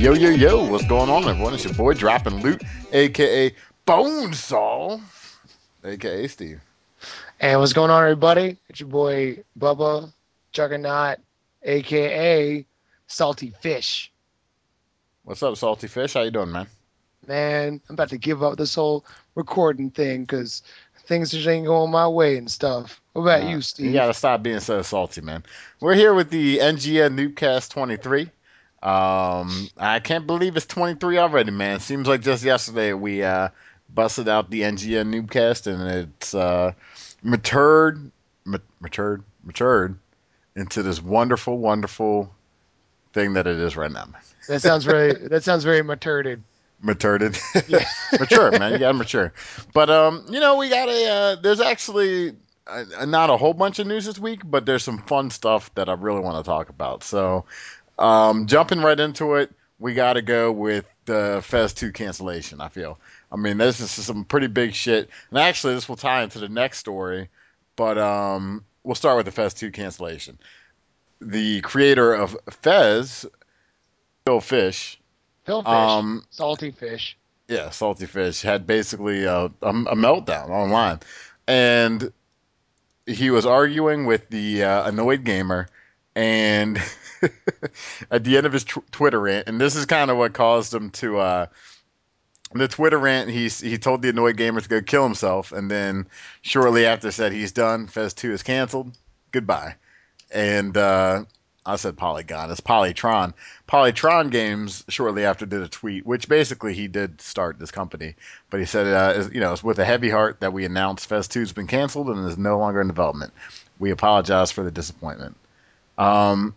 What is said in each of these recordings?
Yo, yo, yo, what's going on, everyone? It's your boy Dropping Loot, aka Bonesaw, aka Steve. And what's going on, everybody? It's your boy Bubba Juggernaut, aka Salty Fish. What's up, Salty Fish? How you doing, man? Man, I'm about to give up this whole recording thing because things just ain't going my way and stuff. What about you, You gotta Steve? stop being so salty, man. We're here with the NGN Noobcast 23. I can't believe it's 23 already, man. Seems like just yesterday we busted out the NGN Noobcast and it's matured, matured into this wonderful, wonderful thing that it is right now, man. That sounds very maturded. Matured. Yeah. Mature, man. You gotta mature. But we got there's actually not a whole bunch of news this week, but there's some fun stuff that I really want to talk about. So, jumping right into it, we got to go with the Fez 2 cancellation. I feel. I mean, this is some pretty big shit, and actually, this will tie into the next story. But we'll start with the Fez 2 cancellation. The creator of Fez, Phil Fish, Phil Fish, um, Salty Fish. yeah, Salty Fish had basically a meltdown online, and he was arguing with the annoyed gamer, and at the end of his Twitter rant, and this is kind of what caused him to the Twitter rant. He told the annoyed gamer to go kill himself, and then shortly after said he's done. Fez 2 is canceled. Goodbye. And I said Polygon. It's Polytron. Polytron Games shortly after did a tweet, which basically he did start this company, but he said, it's with a heavy heart that we announced Fez 2 has been canceled and is no longer in development. We apologize for the disappointment. Um,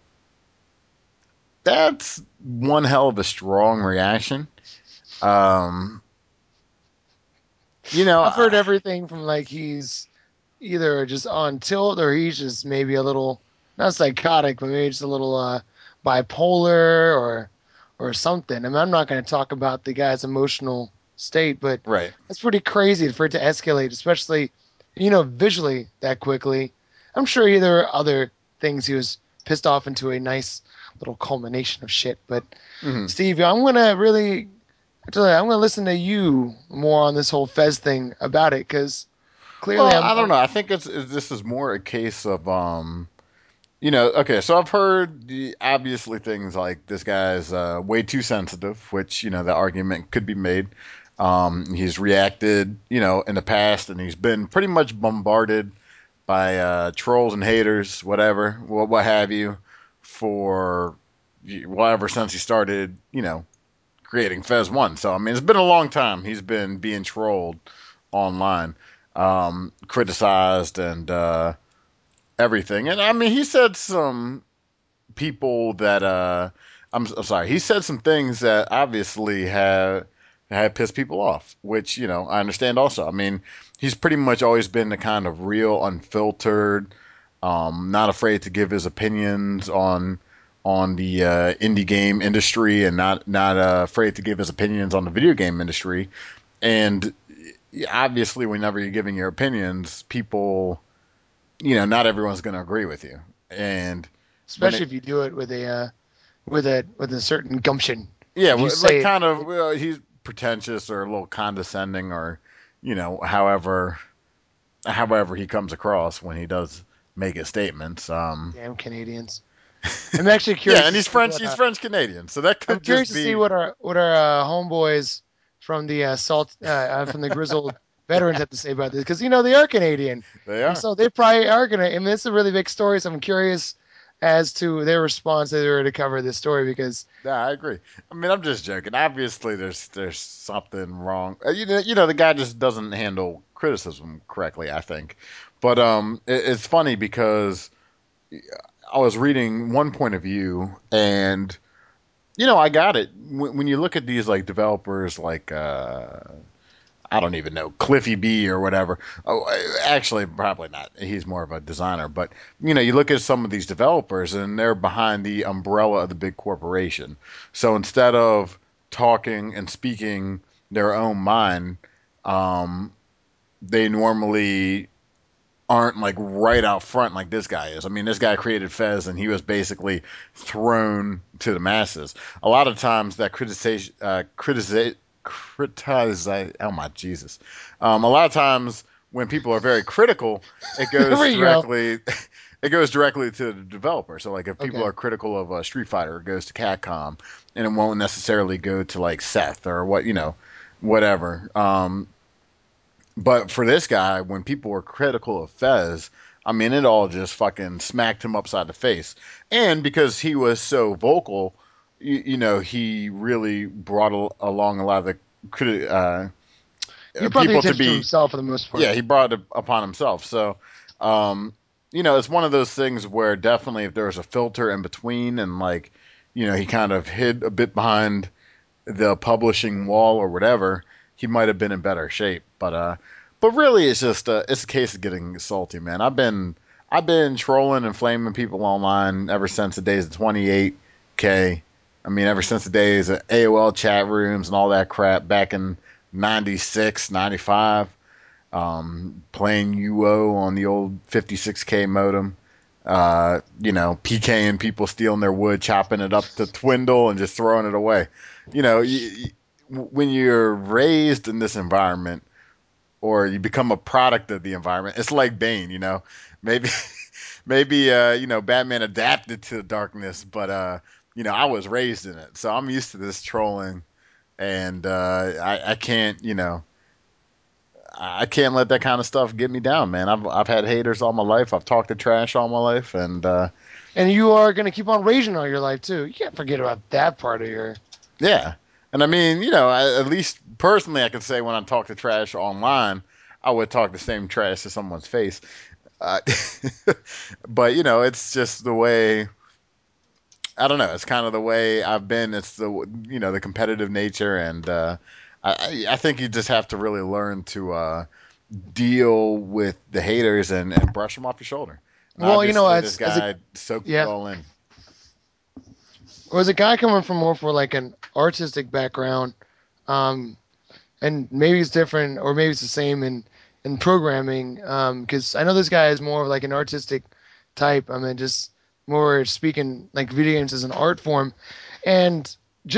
that's one hell of a strong reaction. Um, you know, I've heard everything from like he's either just on tilt or he's just maybe a little not psychotic, but maybe just a little bipolar or something. I mean, I'm not going to talk about the guy's emotional state, but right. that's pretty crazy for it to escalate, especially visually that quickly. I'm sure there are other things he was pissed off into a nice little culmination of shit. But Hmm. Steve, I'm gonna listen to you more on this whole Fez thing about it because clearly Well, I'm, I don't I'm know. I think this is more a case of okay, so I've heard obviously things like this guy's way too sensitive, which, the argument could be made. He's reacted, in the past, and he's been pretty much bombarded by trolls and haters, whatever, what have you, for whatever since he started, creating Fez 1. So, I mean, it's been a long time he's been being trolled online, criticized, and everything. And I mean, he said some people that I'm sorry, he said some things that obviously had pissed people off, which I understand also. I mean, he's pretty much always been the kind of real, unfiltered, not afraid to give his opinions on the indie game industry, and not afraid to give his opinions on the video game industry. And obviously, whenever you're giving your opinions, people, not everyone's going to agree with you. And when especially if you do it with a certain gumption. yeah, If you like say kind of, it, he's pretentious or a little condescending, or however he comes across when he does make his statements. damn Canadians. I'm actually Yeah, curious and to he's see French. what He's French Canadian, so that I'm could curious just to see be. what our homeboys from the from the grizzled veterans have to say about this because they are Canadian They and are. so they probably are gonna. I mean, it's a really big story, so I'm curious as to their response if they were to cover this story because Yeah, I agree. I mean, I'm just joking. Obviously, there's something wrong. The guy just doesn't handle criticism correctly, I think. But it's funny because I was reading one point of view, and I got it. When you look at these like developers, like I don't even know, Cliffy B or whatever. Oh, actually, probably not. He's more of a designer. But you look at some of these developers, and they're behind the umbrella of the big corporation. So instead of talking and speaking their own mind, um, they normally aren't like right out front like this guy is. I mean, this guy created Fez and he was basically thrown to the masses. A lot of times that criticize, oh my Jesus. A lot of times when people are very critical, it There goes you go. directly, it goes directly to the developer. So like if people Okay. are critical of Street Fighter, it goes to Capcom, and it won't necessarily go to like Seth or what whatever. But for this guy, when people were critical of Fez, I mean, it all just fucking smacked him upside the face. And because he was so vocal, he really brought along a lot of the He brought the people to attention to be, himself for the most yeah, part. he brought it upon himself. So, um, it's one of those things where definitely if there was a filter in between and like, he kind of hid a bit behind the publishing wall or whatever, he might have been in better shape. But really, it's just it's a case of getting salty, man. I've been trolling and flaming people online ever since the days of 28K. I mean, ever since the days of AOL chat rooms and all that crap back in 96, 95. Playing UO on the old 56K modem. PKing people, stealing their wood, chopping it up to twindle, and just throwing it away. When you're raised in this environment or you become a product of the environment, it's like Bane. Maybe maybe Batman adapted to the darkness, but I was raised in it, so I'm used to this trolling, and I can't I can't let that kind of stuff get me down, man. I've had haters all my life. I've talked to trash all my life, and And you are going to keep on raging all your life too. You can't forget about that part of your. yeah. And I mean, at least personally, I can say when I talk to trash online, I would talk the same trash to someone's face. Uh, but it's just the way. I don't know. It's kind of the way I've been. It's the competitive nature, and I think you just have to really learn to deal with the haters and brush them off your shoulder. And Well, obviously, this as a guy soaked it yeah, all in. or as a guy coming from more for like an artistic background, um, and maybe it's different, or maybe it's the same in programming. Because I know this guy is more of like an artistic type. I mean, just more speaking like video games as an art form, and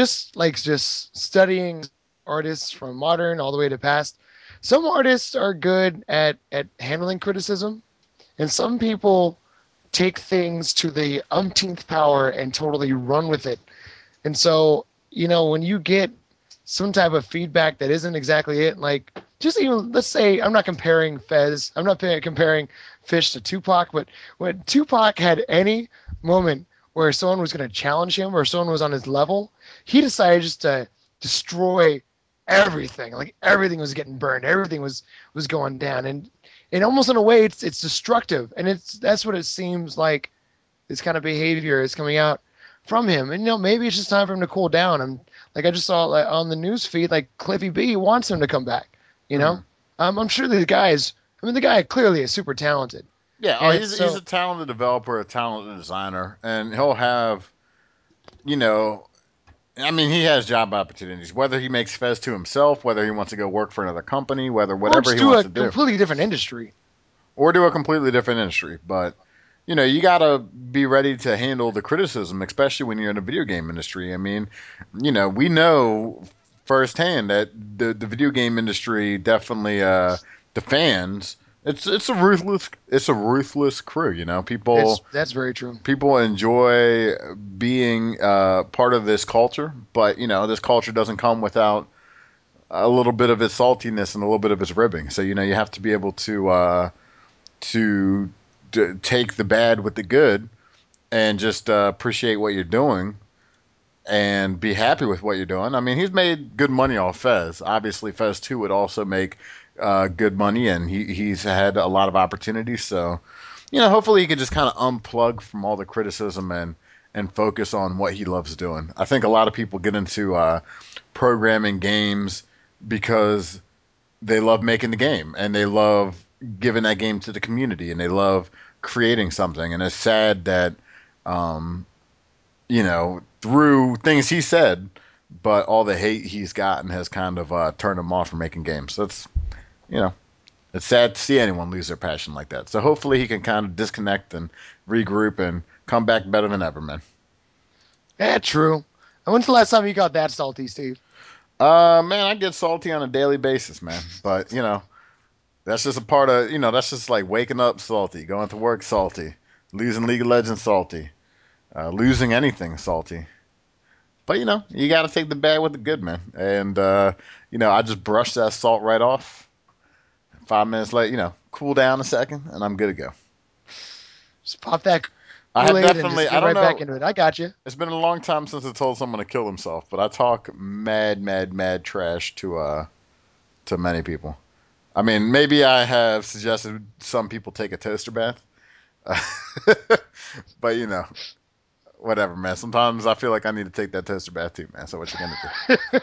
just studying artists from modern all the way to past. Some artists are good at handling criticism, and some people take things to the umpteenth power and totally run with it. And so, when you get some type of feedback that isn't exactly it, like just even let's say I'm not comparing Fez, I'm not comparing Fish to Tupac, but when Tupac had any moment where someone was going to challenge him or someone was on his level, he decided just to destroy everything. Like everything was getting burned, everything was going down, and almost in a way it's destructive, and that's what it seems like this kind of behavior is coming out from him. And maybe it's just time for him to cool down. And like I just saw like, on the news feed, like Cliffy B wants him to come back. You know, Hmm. I'm sure the guys. I mean, the guy clearly is super talented, Yeah, oh, and he's so a talented developer, a talented designer, and he'll have, you know, I mean, he has job opportunities. Whether he makes Fez to himself, whether he wants to go work for another company, or whatever just he do wants a to do, completely different industry. or do a completely different industry. But you gotta be ready to handle the criticism, especially when you're in the video game industry. I mean, we know firsthand that the video game industry definitely the fans. It's a ruthless crew. It's People that's very true. people enjoy being part of this culture, but this culture doesn't come without a little bit of its saltiness and a little bit of its ribbing. So you have to be able to take the bad with the good and just appreciate what you're doing and be happy with what you're doing. I mean, he's made good money off Fez. Obviously, Fez 2 would also make good money, and he's had a lot of opportunities. So, hopefully he can just kind of unplug from all the criticism and focus on what he loves doing. I think a lot of people get into programming games because they love making the game and they love giving that game to the community and they love creating something. And it's sad that um, through things he said, but all the hate he's gotten has kind of turned him off from making games. That's, you know, It's sad to see anyone lose their passion like that. So hopefully he can kind of disconnect and regroup and come back better than ever, man. Yeah, true. And when's the last time you got that salty, Steve? Man, I get salty on a daily basis, man. But that's just a part of that's just like waking up salty, going to work salty, losing League of Legends salty, losing anything salty. But you got to take the bad with the good, man. And I just brush that salt right off. 5 minutes later, cool down a second, and I'm good to go. Just pop that I had Kool-Aid and definitely, just I get don't right back know, into it. I got you. it's been a long time since I told someone to kill himself, but I talk mad, mad, mad trash to many people. I mean, maybe I have suggested some people take a toaster bath, but whatever, man. Sometimes I feel like I need to take that toaster bath too, man. So what you gonna do?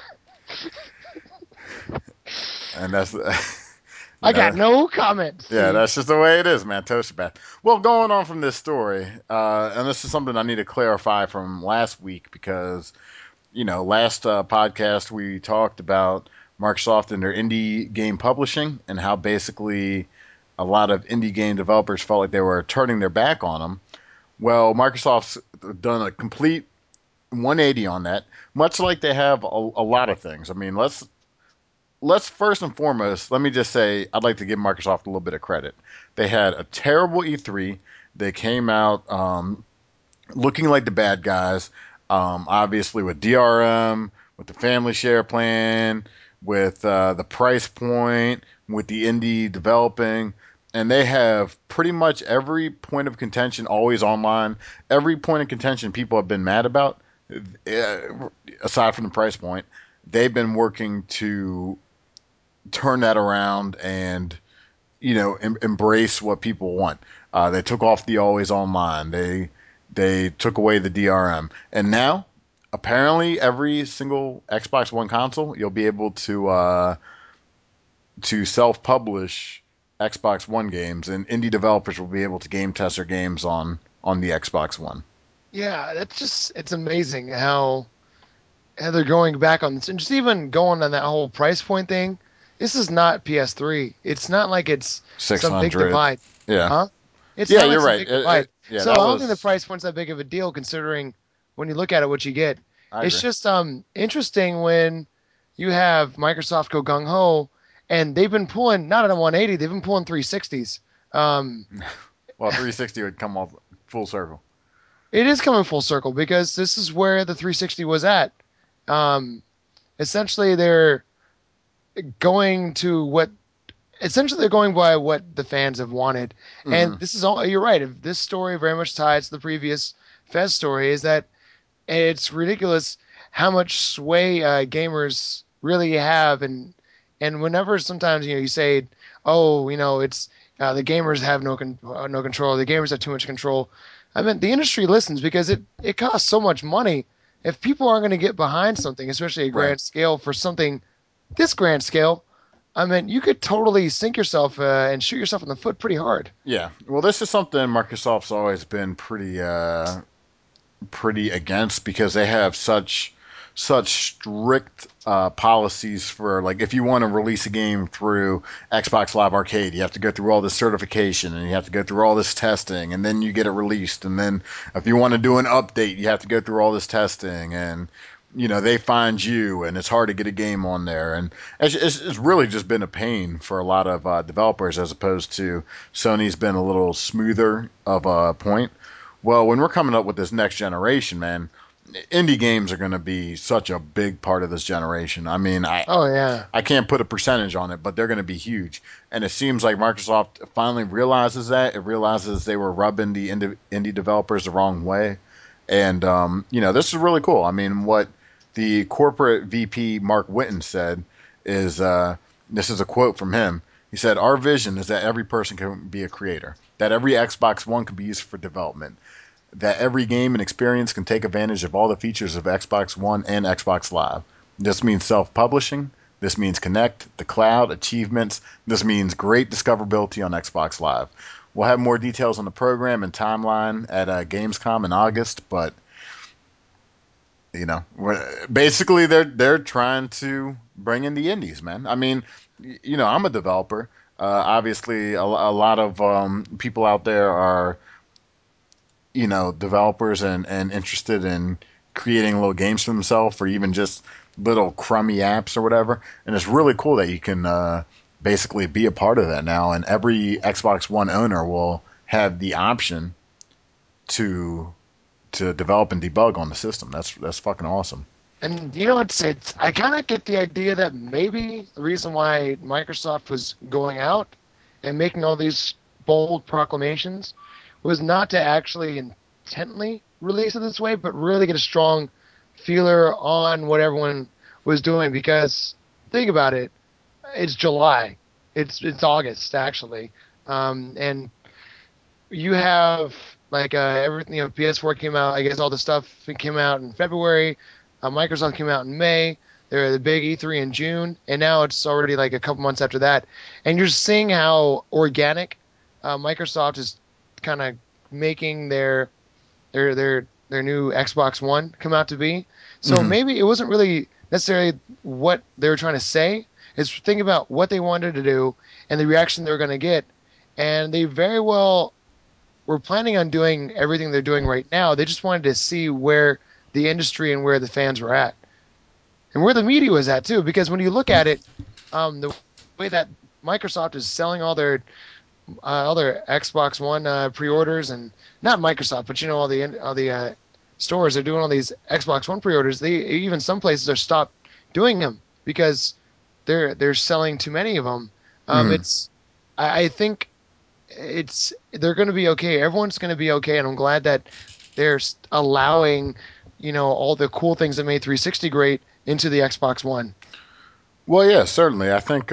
And that's, you I got know, no comment, yeah, Steve. that's just the way it is, man. Toaster bath. Well, going on from this story, and this is something I need to clarify from last week because last podcast we talked about Microsoft and their indie game publishing and how basically a lot of indie game developers felt like they were turning their back on them. Well, Microsoft's done a complete 180 on that, much like they have a lot of things. I mean, let's first and foremost, let me just say I'd like to give Microsoft a little bit of credit. They had a terrible E3. They came out looking like the bad guys, obviously with DRM, with the family share plan, with the price point, with the indie developing. And they have pretty much every point of contention always online. Every point of contention people have been mad about, uh, aside from the price point, they've been working to turn that around and embrace what people want. They took off the always online. They took away the DRM, and now apparently every single Xbox One console you'll be able to self-publish Xbox One games, and indie developers will be able to game test their games on the Xbox One. Yeah, it's amazing how they're going back on this and just even going on that whole price point thing. This is not PS3. It's not like it's Six some big hundred, divide, yeah, huh? It's yeah, not like you're some right. big divide. Yeah, So that I don't think the was. price point's that big of a deal considering when you look at it what you get. I It's agree. just interesting when you have Microsoft go gung ho and they've been pulling not at a 180, they've been pulling 360s. Um, Well, 360 would come off full circle. it is coming full circle because this is where the 360 was at. Um, essentially, going to what they're going by what the fans have wanted. And Hmm. this is all you're right. If this story very much ties to the previous Fez story, is that it's ridiculous how much sway gamers really have, and whenever sometimes you say, oh, it's the gamers have no control, the gamers have too much control. I mean, the industry listens because it costs so much money. If people aren't going to get behind something, especially a Right. grand scale for something this grand scale, I mean, you could totally sink yourself and shoot yourself in the foot pretty hard. Yeah. Well, this is something Microsoft's always been pretty against because they have such strict policies for like if you want to release a game through Xbox Live Arcade, you have to go through all this certification and you have to go through all this testing and then you get it released. And then if you want to do an update, you have to go through all this testing and they find you and it's hard to get a game on there and it's really just been a pain for a lot of developers as opposed to Sony's been a little smoother of a point. Well, when we're coming up with this next generation, man, indie games are going to be such a big part of this generation. I mean, Oh yeah. I can't put a percentage on it, but they're going to be huge. And it seems like Microsoft finally realizes that. It realizes they were rubbing the indie developers the wrong way. And this is really cool. I mean, what the corporate VP Mark Witten said is this is a quote from him. He said, "Our vision is that every person can be a creator, that every Xbox One can be used for development, that every game and experience can take advantage of all the features of Xbox One and Xbox Live. This means self publishing. This means Connect, the cloud, achievements. This means great discoverability on Xbox Live. We'll have more details on the program and timeline at Gamescom in August, but basically they're trying to bring in the indies, man. I mean, I'm a developer. Obviously, a lot of people out there are, developers and interested in creating little games for themselves or even just little crummy apps or whatever. And it's really cool that you can basically be a part of that now. And every Xbox One owner will have the option to develop and debug on the system. That's fucking awesome. And you know, it's I kind of get the idea that maybe the reason why Microsoft was going out and making all these bold proclamations was not to actually intently release it this way, but really get a strong feeler on what everyone was doing. Because think about it, it's July, it's August actually, and you have like everything. You know, PS4 came out. I guess all the stuff came out in February. Microsoft came out in May. They're the big E3 in June, and now it's already like a couple months after that. And you're seeing how organic Microsoft is kind of making their new Xbox One come out to be. So Hmm. maybe it wasn't really necessarily what they were trying to say. It's think about what they wanted to do and the reaction they were going to get, and they very well were planning on doing everything they're doing right now. They just wanted to see where the industry and where the fans were at and where the media was at too. Because when you look at it, the way that Microsoft is selling all their Xbox One pre-orders, and not Microsoft, but you know all the stores are doing all these Xbox One pre-orders. They even some places are stopped doing them because they're selling too many of them. Hmm. It's I think they're going to be okay. Everyone's going to be okay, and I'm glad that they're allowing, you know, all the cool things that made 360 great into the Xbox One. Well, yeah, certainly. I think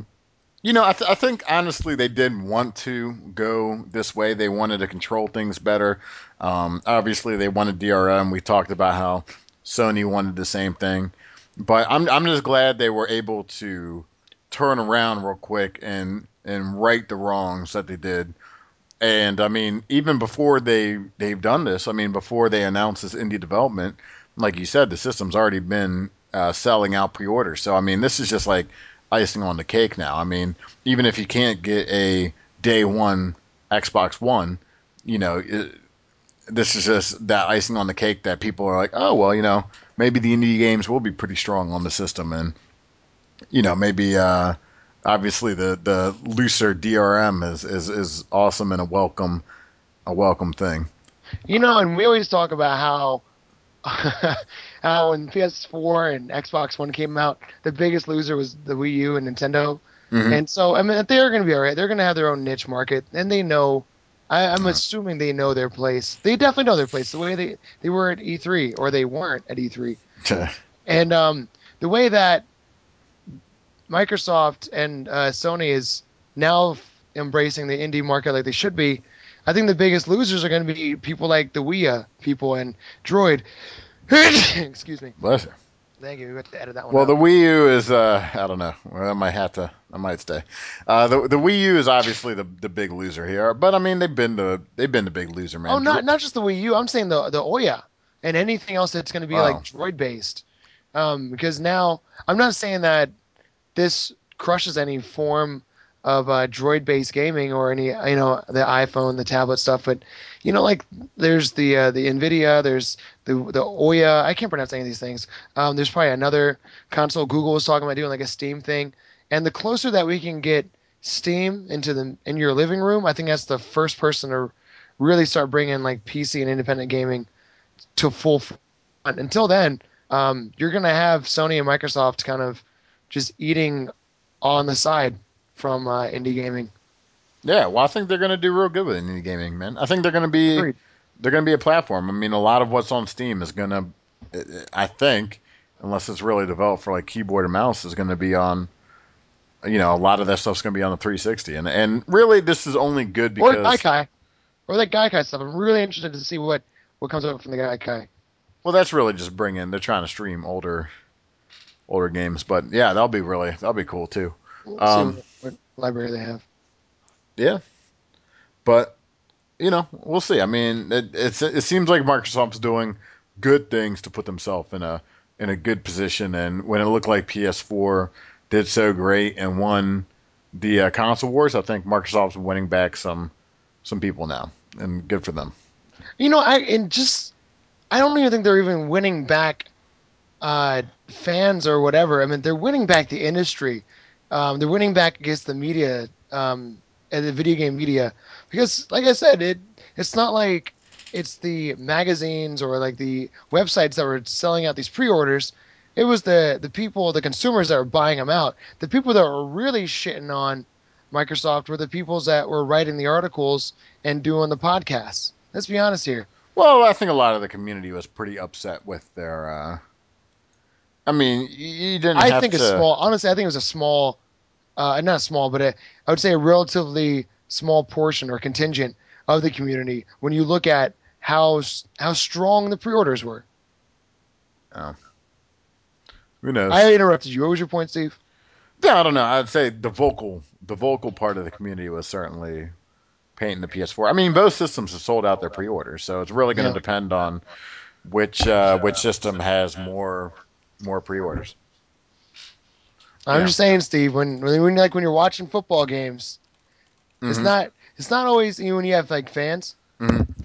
I think honestly they did want to go this way. They wanted to control things better. Obviously, they wanted DRM. We talked about how Sony wanted the same thing, but I'm just glad they were able to turn around real quick and right the wrongs that they did. And I mean, even before they've done this, I mean, before they announced this indie development, like you said, the system's already been selling out pre-orders. So I mean, this is just like icing on the cake now. I mean, even if you can't get a day one Xbox One, this is just that icing on the cake that people are like, oh well, maybe the indie games will be pretty strong on the system, and maybe obviously the looser DRM is awesome and a welcome thing. You know, and we always talk about how how when PS4 and Xbox One came out, the biggest loser was the Wii U and Nintendo. Hmm. And so, I mean, they're going to be all right. They're going to have their own niche market, and they know. I'm assuming they know their place. They definitely know their place. The way they were at E3, or they weren't at E3, and the way that Microsoft and Sony is now embracing the indie market like they should be. I think the biggest losers are going to be people like the Wii people and Droid. Excuse me. Bless you. Thank you. We have to edit that one Well, the out. Wii U is I don't know. Well, I might stay. The Wii U is obviously the big loser here, but I mean they've been the big loser, Oh, man. not just the Wii U. I'm saying the Ouya and anything else that's going to be like Wow. Droid based. Because now I'm not saying that this crushes any form of droid-based gaming or any the iPhone, the tablet stuff. But like there's the Nvidia, there's the Ouya. I can't pronounce any of these things. There's probably another console Google was talking about doing like a Steam thing. And the closer that we can get Steam in your living room, I think that's the first person to really start bringing like PC and independent gaming to full front. Until then, you're gonna have Sony and Microsoft kind of just eating on the side from indie gaming. Yeah, well, I think they're gonna do real good with indie gaming, man. I think Agreed. they're gonna be a platform. I mean, a lot of what's on Steam is gonna, I think, unless it's really developed for like keyboard and mouse, is gonna be on. A lot of that stuff's gonna be on the 360, and really, this is only good Or because Gaikai, or that Gaikai stuff. I'm really interested to see what comes up from the Gaikai. well, that's really just bringing. They're trying to stream older games, but yeah, that'll be cool too. We'll see Um, what library they have. yeah, but we'll see. I mean, it seems like Microsoft's doing good things to put themselves in a good position, and when it looked like PS4 did so great and won the console wars. I think Microsoft's winning back some people now, and good for them. I don't even think they're even winning back fans or whatever. I mean, they're winning back the industry. They're winning back against the media, and the video game media, because, like I said, it's not like it's the magazines or like the websites that were selling out these pre-orders. It was the people, the consumers that were buying them out. The people that were really shitting on Microsoft were the people that were writing the articles and doing the podcasts. Let's be honest here. Well, I think a lot of the community was pretty upset with their. I mean, you didn't I have think a to. small, honestly, I think it was a small, not small, but I would say a relatively small portion or contingent of the community when you look at how strong the pre-orders were. Oh, who I knows? interrupted you. What was your point, Steve? Yeah, I don't know. I'd say the vocal part of the community was certainly painting the PS4. I mean, both systems have sold out their pre-orders, so it's really going to Yeah, depend on which system has more pre-orders. You I'm know. just saying, Steve. When you're watching football games, it's Hmm. not it's not always when you have like fans. Hmm.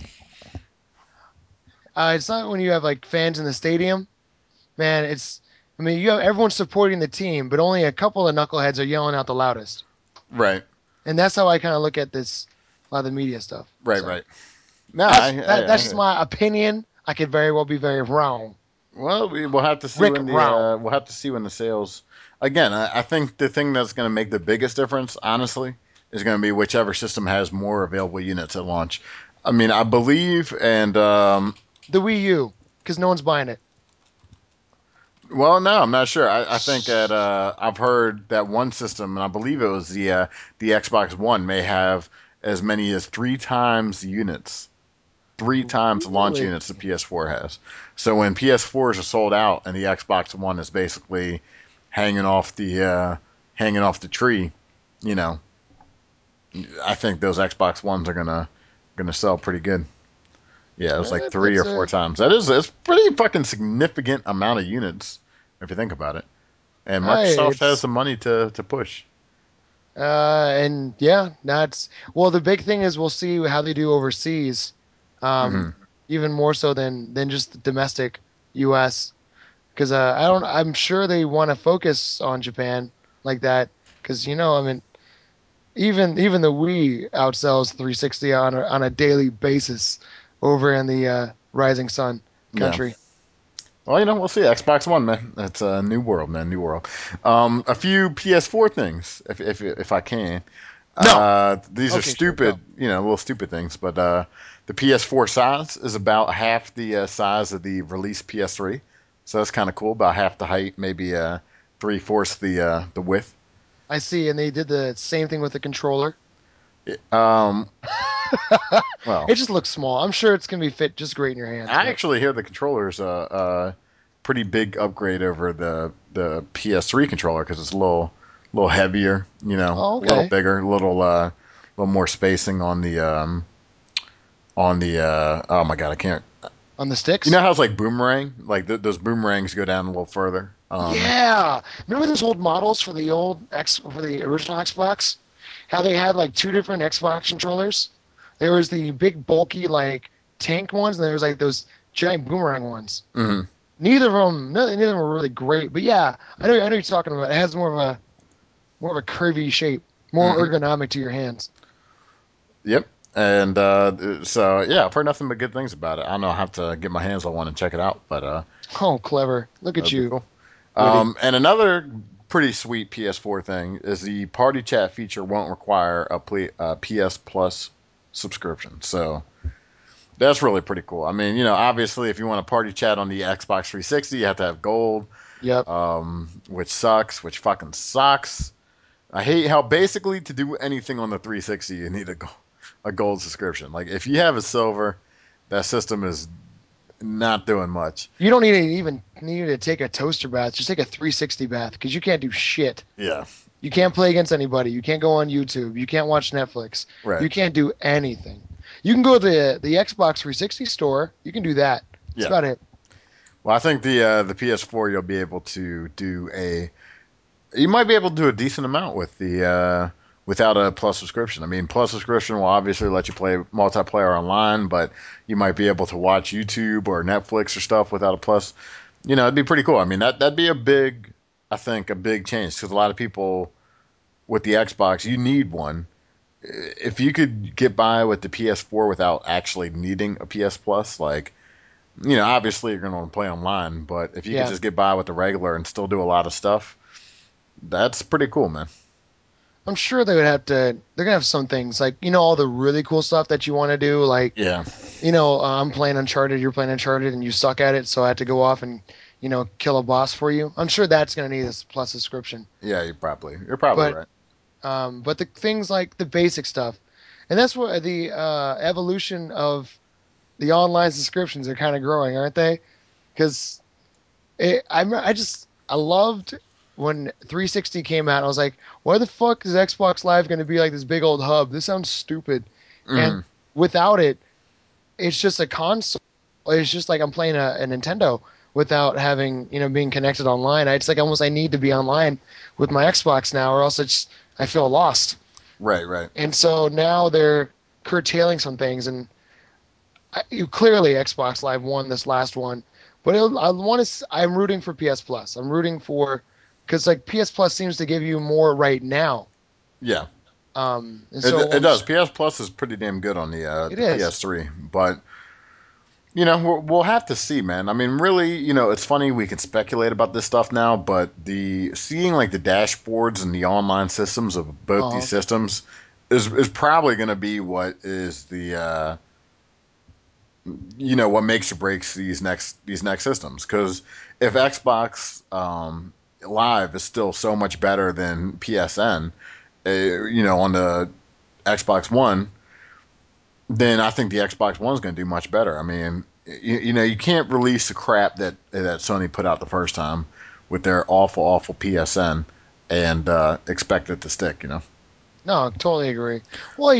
It's not when you have like fans in the stadium. Man, it's I mean you have everyone supporting the team, but only a couple of knuckleheads are yelling out the loudest. Right. And that's how I kind of look at this a lot of the media stuff. Right. So Right. No, that's just my opinion. I could very well be very wrong. well, we'll have to see Rick when the Wrong. we'll have to see when the sales. Again, I think the thing that's going to make the biggest difference, honestly, is going to be whichever system has more available units at launch. I mean, I believe, and The Wii U, because no one's buying it. well, no, I'm not sure. I think that I've heard that one system, and I believe it was the Xbox One, may have as many as three times the units, three times the launch Really? units the PS4 has. So when PS4s are sold out and the Xbox One is basically hanging off the tree, you know, I think those Xbox Ones are gonna sell pretty good. Yeah, it was like three That's or four times. It's pretty fucking significant amount of units if you think about it. And Microsoft has it's the money to push. and yeah, that's well. The big thing is we'll see how they do overseas, um, Hmm. even more so than just the domestic U.S. Because I'm sure they want to focus on Japan like that. Because I mean, even the Wii outsells 360 on a daily basis over in the Rising Sun Yeah. country. Well, we'll see. Xbox One, man. That's a new world, man. New world. A few PS4 things, if I can. No. These are Okay, sure, go. stupid, little stupid things, but the PS4 size is about half the size of the released PS3, so that's kind of cool. About half the height, maybe three-fourths the width. I see, and they did the same thing with the controller. Um, well, It just looks small. I'm sure it's gonna be fit just great in your hands, I but actually hear the controller's a pretty big upgrade over the PS3 controller because it's a little heavier, oh, a little okay. bigger, a little more spacing on the oh my god, I can't. On the You know sticks? how it's like boomerang, like those boomerangs go down a little further. Yeah. Remember those old models for the original Xbox? How they had like two different Xbox controllers? There was the big bulky like tank ones, and there was like those giant boomerang ones. Mhm. Neither of them were really great, but yeah, I know what you're talking about. It has more of a curvy shape, more Mhm. ergonomic to your hands. Yep. And so yeah, I've heard nothing but good things about it. I don't know. I have to get my hands on one and check it out, but Oh, clever. Look at that'd be you, cool. witty. And another pretty sweet PS4 thing is the party chat feature won't require a PS Plus subscription. So that's really pretty cool. I mean, obviously, if you want to party chat on the Xbox 360, you have to have gold, Yep. which sucks, which fucking sucks. I hate how basically to do anything on the 360, you need a gold subscription. Like, if you have a silver, that system is not doing much. You don't need to even need to take a toaster bath. Just take a 360 bath because you can't do shit. Yeah, You can't play against anybody. You can't go on YouTube. You can't watch Netflix. right. You can't do anything. You can go to the Xbox 360 store. You can do that. That's Yeah. about it. Well, I think the PS4 you'll be able to do a. You might be able to do a decent amount with the without a Plus subscription. I mean, Plus subscription will obviously let you play multiplayer online, but you might be able to watch YouTube or Netflix or stuff without a Plus. It'd be pretty cool. I mean, that'd be I think, a big change because a lot of people with the Xbox, you need one. If you could get by with the PS4 without actually needing a PS Plus, like, obviously you're going to want to play online, but if you could Yeah. just get by with the regular and still do a lot of stuff, that's pretty cool, man. I'm sure they would have to. They're gonna have some things like all the really cool stuff that you want to do. Like Yeah. I'm playing Uncharted, you're playing Uncharted, and you suck at it, so I had to go off and kill a boss for you. I'm sure that's gonna need a plus subscription. Yeah, you're probably But right. the things like the basic stuff, and that's what the evolution of the online subscriptions are kind of growing, aren't they? Because I loved when 360 came out. I was like, why the fuck is Xbox Live going to be like this big old hub? This sounds stupid. And Mm, without it, it's just a console. It's just like I'm playing a Nintendo without having being connected online. It's like almost I need to be online with my Xbox now, or else I feel lost. right, right. And so now they're curtailing some things, and clearly Xbox Live won this last one, but I'm rooting for PS Plus. I'm rooting for because like PS Plus seems to give you more right now. Yeah, And it so it does. PS Plus is pretty damn good on it the is. PS3, but we'll have to see, man. I mean, really, it's funny we can speculate about this stuff now, but the seeing like the dashboards and the online systems of both these Uh-huh. systems is probably going to be what is the what makes or breaks these next systems. Because if Xbox Live is still so much better than PSN, on the Xbox One, then I think the Xbox One is going to do much better. I mean, you can't release the crap that Sony put out the first time with their awful, awful PSN and expect it to stick. No, I totally agree. Well,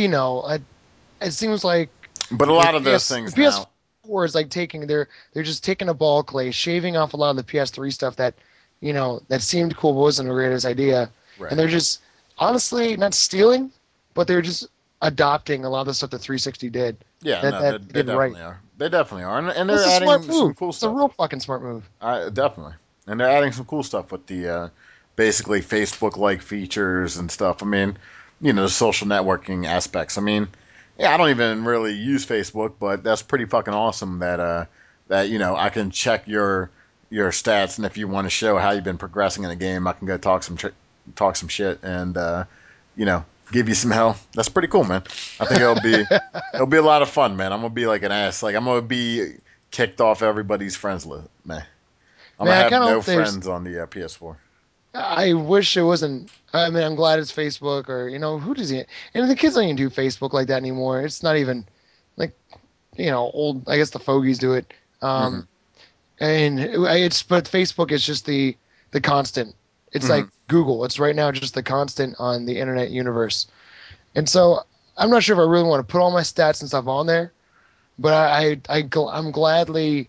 it seems like But a lot of those The things now, PS4 is like they're just taking a ball clay, shaving off a lot of the PS3 stuff that that seemed cool but wasn't the greatest idea, and right? they're just honestly not stealing, but they're just adopting a lot of the stuff that 360 did Yeah, that no, that they did right. definitely are. They definitely are, and they're That's a smart adding some move. cool It's a stuff. real fucking smart move. Definitely, and they're adding some cool stuff with the basically Facebook-like features and stuff. I mean, the social networking aspects. I mean, yeah, I don't even really use Facebook, but that's pretty fucking awesome that I can check your stats, and if you want to show how you've been progressing in a game, I can go talk some shit and you know give you some hell. That's pretty cool, man. I think it'll be a lot of fun, man. I'm gonna be like an ass. Like I'm gonna be kicked off everybody's friends list, man. I'm gonna Man, I have kind of no hope there's. friends on the PS4. I wish it wasn't. I mean, I'm glad it's Facebook or who does it? And the kids don't even do Facebook like that anymore. It's not even like old. I guess the fogies do it. Hmm. And it's but Facebook is just the constant. It's like Hmm. Google. It's right now just the constant on the internet universe. And so I'm not sure if I really want to put all my stats and stuff on there, but I'm gladly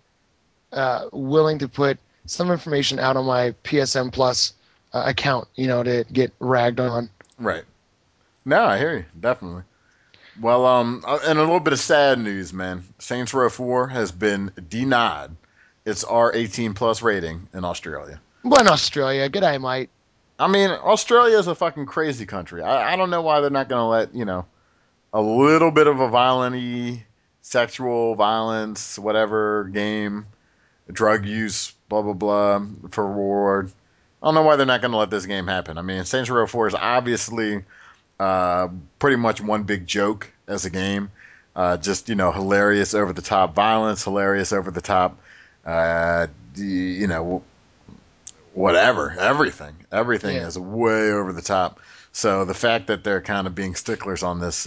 willing to put some information out on my PSM Plus account, to get ragged on. Right. No, I hear you definitely. Well, and a little bit of sad news, man. Saints Row 4 has been denied its R18 plus rating in Australia. But in Australia, good eye, mate. I mean, Australia is a fucking crazy country. I don't know why they're not going to let a little bit of a violent sexual violence, whatever game, drug use, blah blah blah for reward. I don't know why they're not going to let this game happen. I mean, Saints Row 4 is obviously uh, pretty much one big joke as a game. Just hilarious over the top violence, hilarious over the top, uh, you know, whatever, everything Yeah. is way over the top. So the fact that they're kind of being sticklers on this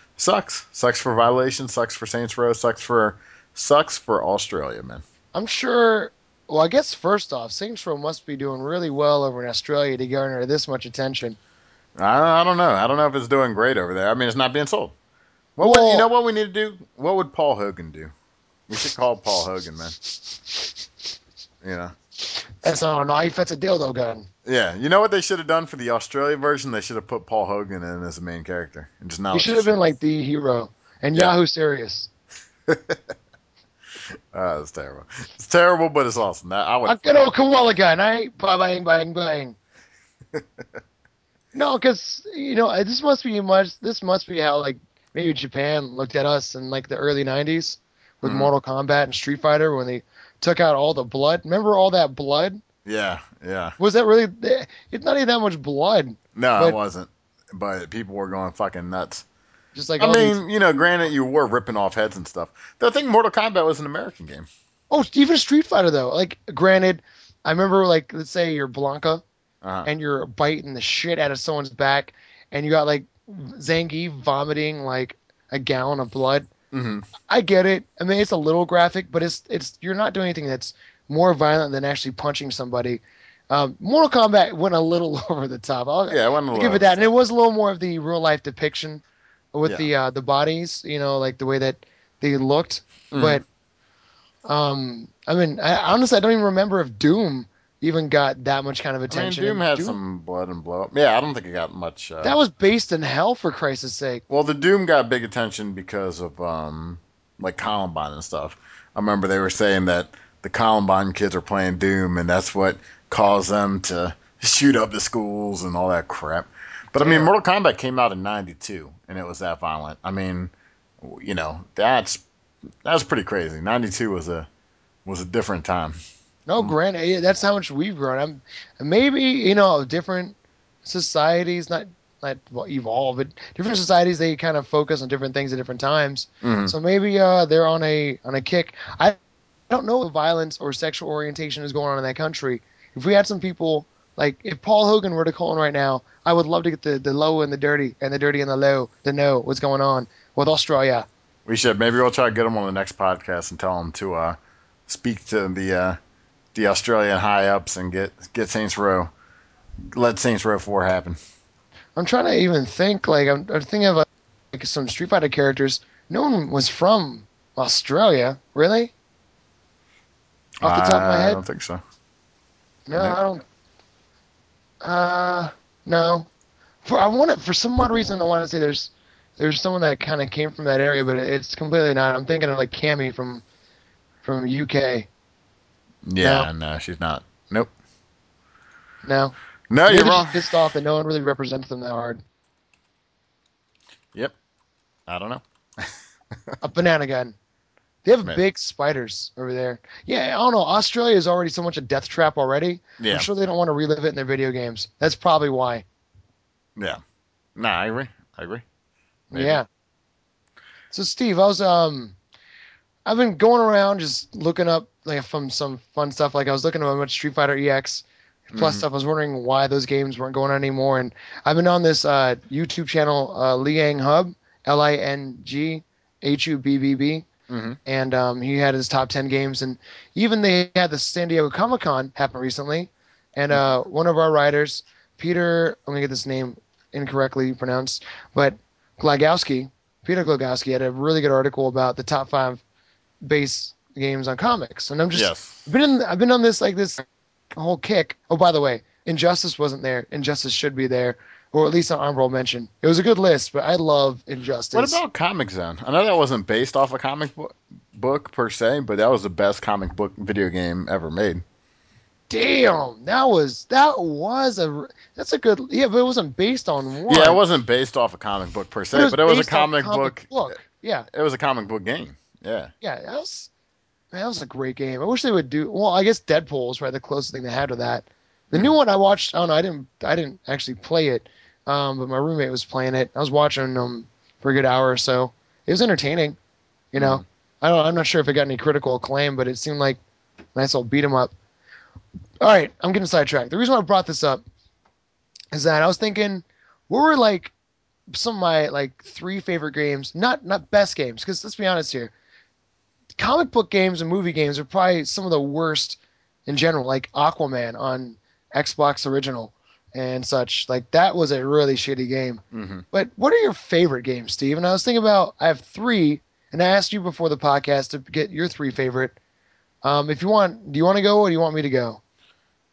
sucks for Violation, sucks for Saints Row, sucks for Australia, man. I'm sure. Well, I guess first off, Saints Row must be doing really well over in Australia to garner this much attention. I don't know. I don't know if it's doing great over there. I mean, it's not being sold. What would you know? Well, What we need to do? What would Paul Hogan do? We should call Paul Hogan, man. You know. That's not a knife. That's a dildo gun. Yeah, you know what they should have done for the Australia version? They should have put Paul Hogan in as the main character, and just now He it's should just have been shit. like the hero. And Yeah, Yahoo Serious. it's terrible. It's terrible, but it's awesome. I would A good fucking old koala gun, eh? Bang, bang, bang. No, because this must be much. This must be how like maybe Japan looked at us in like the early '90s with mhm. Mortal Kombat and Street Fighter when they took out all the blood. Remember all that blood? Yeah, yeah. Was that really? It's not even that much blood, No, it but wasn't. But people were going fucking nuts. just like I all these. mean, granted, you were ripping off heads and stuff. The thing, Mortal Kombat was an American game. Oh, even Street Fighter though. Like, granted, I remember like let's say you're Blanca Uh huh. and you're biting the shit out of someone's back, and you got like Zangief vomiting like a gallon of blood. Hmm. I get it. I mean, it's a little graphic, but it's you're not doing anything that's more violent than actually punching somebody. Mortal Kombat went a little over the top. Yeah, it went a I'll little give it over the that, and it top. was a little more of the real life depiction with Yeah. the bodies, like the way that they looked. Hmm. But I mean, honestly, I don't even remember if Doom even got that much kind of I mean, attention. Doom And had Doom some blood and blow up. Yeah, I don't think it got much. that was based in hell for Christ's sake. Well, the Doom got big attention because of like Columbine and stuff. I remember they were saying that the Columbine kids are playing Doom, and that's what caused them to shoot up the schools and all that crap. But I mean, Damn. Mortal Kombat came out in '92, and it was that violent. I mean, that's pretty crazy. '92 was a different time. No, granted, that's how much we've grown. Maybe different societies, not well, evolve, but different societies they kind of focus on different things at different times. Hmm. So maybe they're on a kick. I don't know if violence or sexual orientation is going on in that country. If we had some people like if Paul Hogan were to call in right now, I would love to get the low and the dirty and the dirty and the low to know what's going on with Australia. We should maybe we'll try to get them on the next podcast and tell them to speak to the Australian high ups and get Saints Row let Saints Row 4 happen. I'm trying to even think. Like I'm thinking of like some Street Fighter characters. No one was from Australia, really, off the top of my I head. don't think so. No, Nope. I don't. Uh, no. For some odd reason I want to say there's someone that kind of came from that area, but it's completely not. I'm thinking of like Cammy from UK. No, Yeah, no, she's not. Nope. no. No, Maybe you're they're wrong. just pissed off that no one really represents them that hard. Yep. I don't know. A banana gun. They have Maybe. big spiders over there. Yeah, I don't know. Australia is already so much a death trap already. I'm Yeah. sure they don't want to relive it in their video games. That's probably why. Yeah. Nah, I agree. I agree. Maybe. Yeah. So Steve, I've been going around just looking up like from some fun stuff. Like I was looking at much Street Fighter EX plus Hmm. stuff. I was wondering why those games weren't going on anymore. And I've been on this YouTube channel, Liang Hub, LingHubb, Hmm. and he had his top 10 games. And even they had the San Diego Comic Con happen recently. And Hmm. one of our writers, Peter, I'm gonna get this name incorrectly pronounced, but Glagowski, Peter Glagowski, had a really good article about the top five base games on comics. And Yes. I've been on this whole kick. Oh, by the way, Injustice wasn't there. Injustice should be there, or at least an honorable mention. It was a good list, but I love What Injustice. about Comic Zone? I know that wasn't based off a book per se, but that was the best comic book video game ever made. Damn, that's a good, yeah, but it wasn't based on Yeah, it one, wasn't based off a comic book per but it se, was but it was a based on comic comic book. book. Yeah, It was a comic book game. Yeah. yeah, that was a great game. I wish they would do. Well, I guess Deadpool was probably the closest thing they had to that. The new Hmm. one I watched. I don't know. I didn't actually play it, but my roommate was playing it. I was watching for a good hour or so. It was entertaining. You Hmm. know, I'm not sure if it got any critical acclaim, but it seemed like a nice little beat 'em up. All right, I'm getting sidetracked. The reason why I brought this up is that I was thinking, what were like some of my like three favorite games? Not best games, because let's be honest here. Comic book games and movie games are probably some of the worst in general, like Aquaman on Xbox Original and such. Like that was a really shitty game. Hmm. But what are your favorite games, Steve? And I was thinking about I have three, and I asked you before the podcast to get your three favorite. If you want, do you want to go or do you want me to go?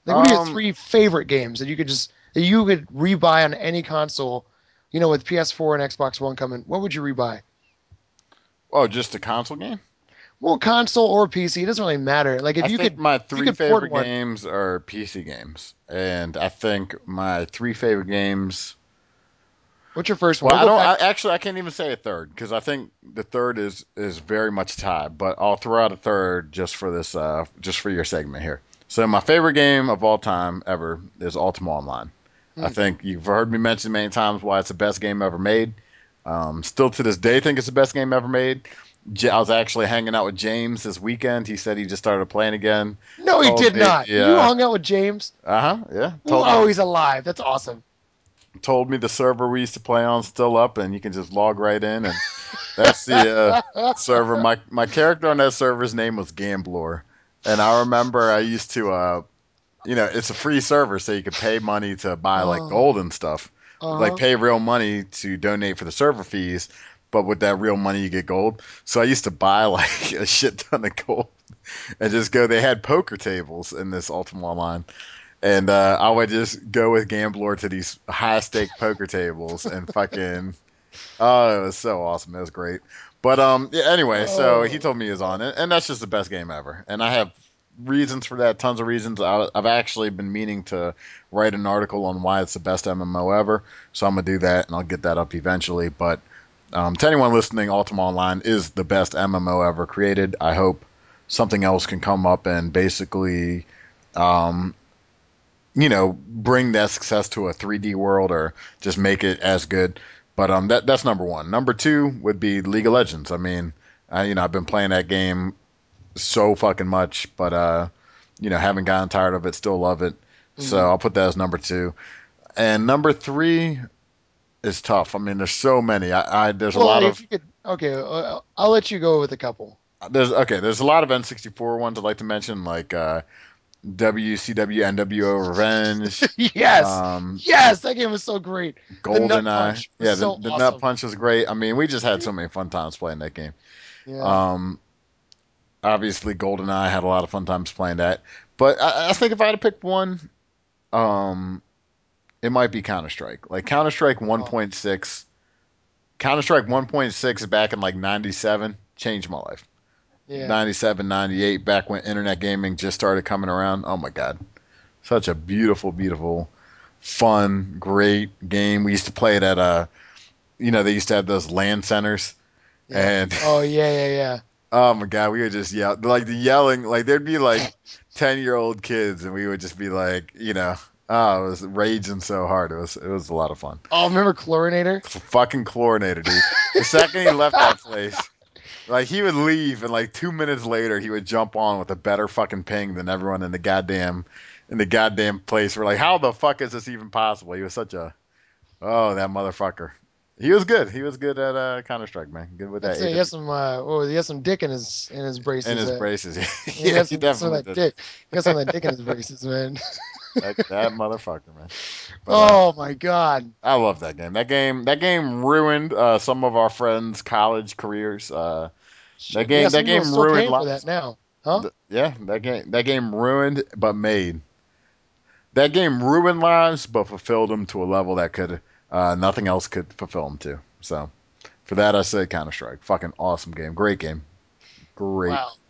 Like, what are your Um, three favorite games that you could rebuy on any console? You know, with PS4 and Xbox One coming, what would you rebuy? oh, just a console game? Well, console or PC, it doesn't really matter. Like, I think my if you three could port favorite one, games are PC games, and I think my three favorite games. what's your first one? Well, We'll I go don't. back. I can't even say a third because I think the third is very much tied. But I'll throw out a third just for this, just for your segment here. So my favorite game of all time ever is Ultima Online. I Hmm. think you've heard me mention many times why it's the best game ever made. Still to this day, think it's the best game ever made. I was actually hanging out with James this weekend. He said he just started playing again. No, he Told did me, not. You yeah, hung out with James. yeah. Oh, he's alive. That's awesome. Told me the server we used to play on still up, and you can just log right in, and that's the server. My character on that server's name was Gambler, and I remember I used to it's a free server, so you could pay money to buy like Oh, gold and stuff, like uh-huh. pay real money to donate for the server fees. But with that real money, you get gold. So I used to buy like a shit ton of gold and just go. They had poker tables in this Ultima Online, and I would just go with Gambler to these high stake poker tables and fucking. Oh, it was so awesome. It was great. But yeah, anyway, so he Oh. told me he was on it, and that's just the best game ever. And I have reasons for that, tons of reasons. I've actually been meaning to write an article on why it's the best MMO ever, so I'm gonna do that, and I'll get that up eventually. But to anyone listening, Ultima Online is the best MMO ever created. I hope something else can come up and basically um, bring that success to a 3D world or just make it as good. But that's number one. Number two would be League of Legends. I mean, I've been playing that game so fucking much, but haven't gotten tired of it. Still love it. So Mhm. I'll put that as number two. And number three is tough. I mean, there's so many. There's a Well, lot if of you could, okay, I'll let you go with a couple. there's a lot of N64 ones I'd like to mention, like WCW NWO Revenge. Yes, Um, yes, that game was so great. The Nut GoldenEye. Punch was Yeah, the so the Nut awesome. Punch was great. I mean, we just had so many fun times playing that game. Yeah. Um, Obviously, GoldenEye had a lot of fun times playing that. But I think if I had to pick one, um, it might be Counter Strike. Like Counter Strike Oh, 1.6. Counter Strike 1.6 back in like 97 changed my life. yeah. 97, 98, back when internet gaming just started coming around. Oh my God. Such a beautiful, beautiful, fun, great game. We used to play it at they used to have those LAN centers, Yeah. and Oh, yeah, yeah, oh my God, we would just yell like the yelling, like there'd be like 10-year-old kids, and we would just be like, oh, it was raging so hard. It was a lot of fun. Oh, remember Chlorinator? Fucking chlorinator, dude. The second he left that place, like he would leave, and like 2 minutes later, he would jump on with a better fucking ping than everyone in the goddamn place. We're like, how the fuck is this even possible? He was such a that motherfucker. He was good. He was good at Counter Strike, man. Good with I'd that say he has AW some, he has some dick in his and braces. his braces. He Yeah, has he some of definitely that did. dick. He got some of that dick in his braces, man. That motherfucker, man. But Oh my God. I love that game. That game ruined some of our friends' college careers. That Shit. Yeah, game some that people are game still ruined paying for that lives. now. Huh? Yeah, that game ruined but made. That game ruined lives but fulfilled them to a level that could nothing else could fulfill them to. So for that, I say Counter Strike. Fucking awesome game. Great game. Great. Wow.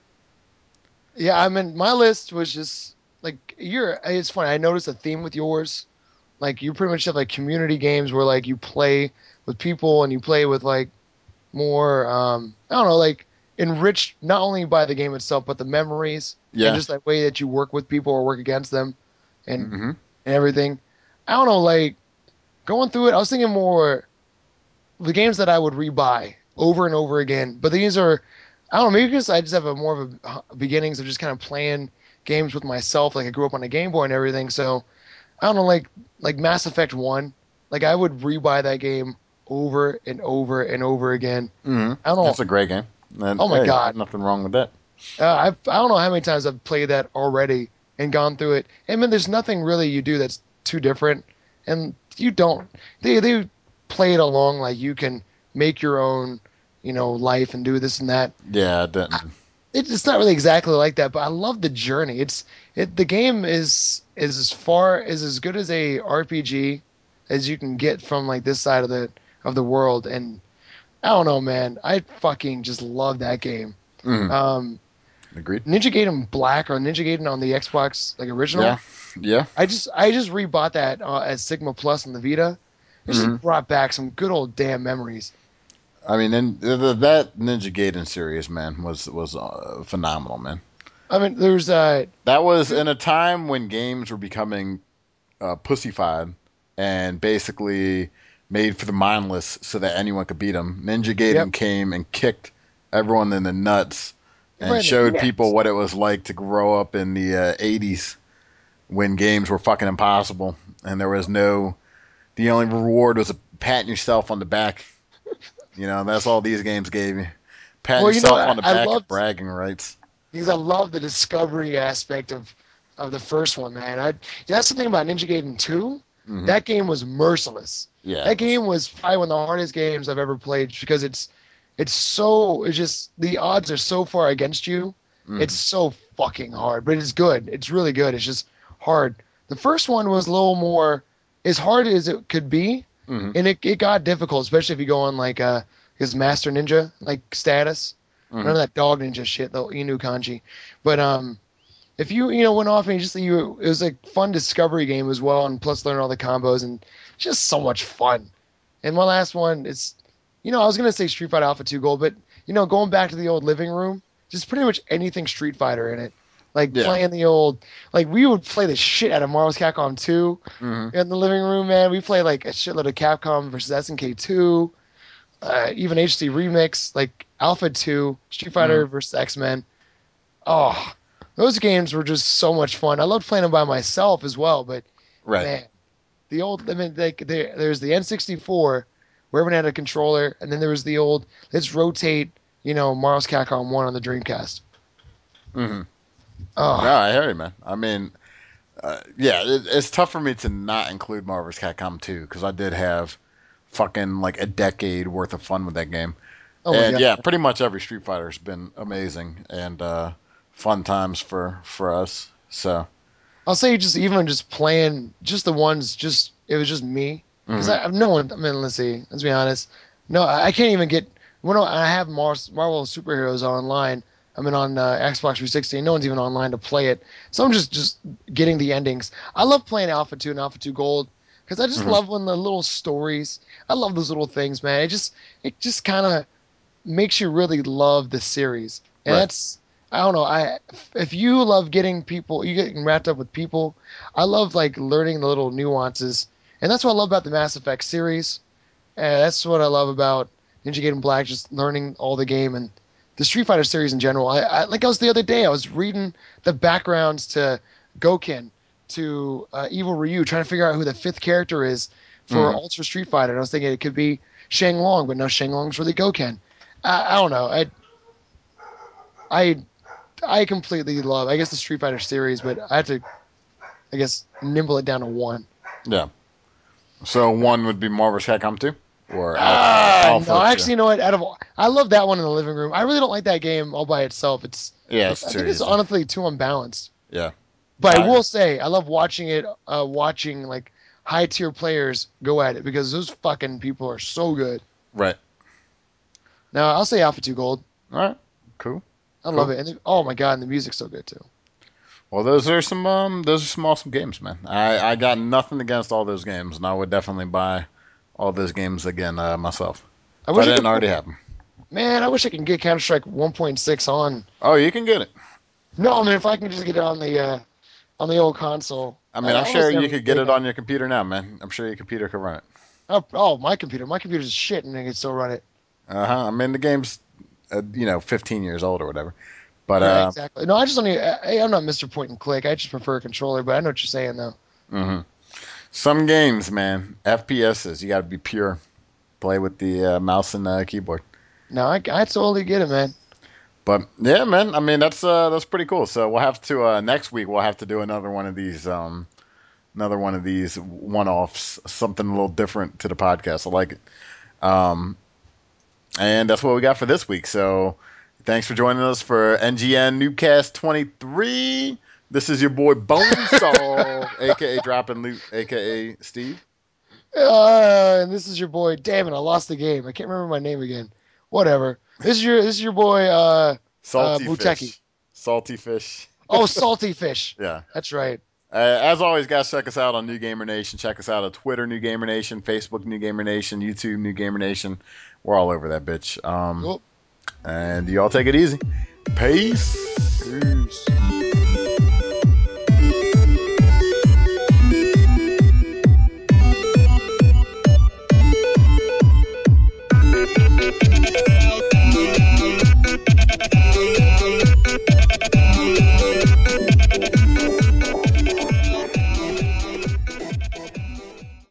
Yeah, I mean, my list was just like it's funny. I noticed a theme with yours. Like you pretty much have like community games where like you play with people and you play with like more I don't know, like enriched not only by the game itself but the memories and Yeah. just that way that you work with people or work against them and Hmm. and everything. I don't know, like going through it, I was thinking more the games that I would rebuy over and over again. But these are, I don't know, maybe because I just have a more of a beginnings of just kind of playing games with myself. Like I grew up on a Game Boy and everything, so I don't know, like Mass Effect One, like I would rebuy that game over and over and over again. Hmm. I don't know. That's a great game. And Oh my hey, God, there's nothing wrong with that. I don't know how many times I've played that already and gone through it. I mean, there's nothing really you do that's too different, and you don't. They play it along like you can make your own, life and do this and that. Yeah, it didn't. it's not really exactly like that, but I love the journey. The game is as good as a RPG as you can get from like this side of the world. And I don't know, man. I fucking just love that game. Hmm. Um, Agreed. Ninja Gaiden Black or Ninja Gaiden on the Xbox like Yeah. original. Yeah. I just rebought that as Sigma Plus on the Vita. It just Hmm. brought back some good old damn memories. I mean, then that Ninja Gaiden series, man, was phenomenal, man. I mean, there's That was in a time when games were becoming pussified and basically made for the mindless so that anyone could beat them. Ninja yep, Gaiden came and kicked everyone in the nuts and right in the showed people next. what it was like to grow up in the 80s when games were fucking impossible and there was no, the only reward was patting yourself on the back. You know, that's all these games gave you. Patting Well, yourself on the I back and loved bragging rights. because I love the discovery aspect of the first one, man. That's the thing about Ninja Gaiden 2. Hmm. That game was merciless. Yeah, That it was. game was probably one of the hardest games I've ever played because it's just the odds are so far against you. It's Hmm. so fucking hard, but it's good. It's really good. It's just hard. The first one was a little more as hard as it could be, Hmm. and it got difficult, especially if you go on like his Master Ninja like status. None Hmm. of that dog ninja shit, though Inu Kanji. But if you went off and it was a fun discovery game as well, and plus learn all the combos and just so much fun. And my last one is, I was gonna say Street Fighter Alpha 2 Gold, but going back to the old living room, just pretty much anything Street Fighter in it. Like Yeah. playing the old, like we would play the shit out of Marvel's Capcom 2 Hmm. in the living room, man. We played like a shitload of Capcom versus SNK 2, even HD Remix, like Alpha 2, Street Hmm. Fighter versus X-Men. Oh, those games were just so much fun. I loved playing them by myself as well, but Right. man, I mean, there's the N64 where everyone had a controller, and then there was the old, let's rotate, Marvel's Capcom 1 on the Dreamcast. Hmm. No, Oh, I hear you, man. I mean, yeah, it's tough for me to not include Marvel's Capcom 2 because I did have fucking like a decade worth of fun with that game. oh my And God. yeah, pretty much every Street Fighter's been amazing and fun times for us. So, I'll say just playing just the ones, it was just me. Because hmm. I've no one, I mean, let's be honest. No, I can't even get, when I have Marvel superheroes online, I mean, on Xbox 360, no one's even online to play it. So I'm just getting the endings. I love playing Alpha 2 and Alpha 2 Gold because I just Hmm. love when the little stories, I love those little things, man. It just kind of makes you really love the series. And Right. that's I don't know. If you love getting people, you getting wrapped up with people. I love like learning the little nuances, and that's what I love about the Mass Effect series. And that's what I love about Ninja Gaiden Black, just learning all the game and the Street Fighter series in general. Like I was the other day, I was reading the backgrounds to Goken, to Evil Ryu, trying to figure out who the fifth character is for Hmm. Ultra Street Fighter. And I was thinking it could be Shang Long, but no, Shang Long's really Goken. I don't know. I I completely love, I guess, the Street Fighter series, but I have to, I guess, nimble it down to one. Yeah. So one would be Marvel's Capcom 2 or No, Alpha 2. actually, Out of I love that one in the living room. I really don't like that game all by itself. Yeah, it's I too think it's easy. honestly too unbalanced. Yeah. But I I agree. will say, I love watching it, watching like high tier players go at it because those fucking people are so good. Right. Now, I'll say Alpha 2 Gold. All right. Cool. I love Cool. it. Oh my God, and the music's so good too. Well, those are some awesome games, man. I got nothing against all those games, and I would definitely buy all those games again myself I if I wish I didn't could, already have them. man, I wish I could get Counter Strike 1.6 on. Oh, you can get it. No, man, if I can just get it on the old console. I mean, I'm I sure was you never could get big it on. on your computer now, man. I'm sure your computer could run it. My computer. My computer's shit, and I can still run it. Uh huh. I mean, the game's 15 years old or whatever. But Yeah, exactly. No, I just only. I'm not Mr. Point and Click. I just prefer a controller, but I know what you're saying though. mhm. Some games, man, FPSs, you got to be pure. Play with the mouse and keyboard. No, I totally get it, man. But yeah, man. I mean, that's pretty cool. So we'll have to next week we'll have to do another one of these one-offs, something a little different to the podcast. I like it. And that's what we got for this week. So Thanks for joining us for NGN Newcast 23. This is your boy Bonesaw, aka Dropping Loot, aka Steve. And this is your boy. Damn it, I lost the game. I can't remember my name again. Whatever. This is your boy. Salty Buteki. Fish. Salty Fish. Oh, Salty Fish. Yeah. That's right. As always, guys, check us out on New Gamer Nation. Check us out on Twitter, New Gamer Nation, Facebook, New Gamer Nation, YouTube, New Gamer Nation. We're all over that bitch. Cool. And you all take it easy. Peace. Peace.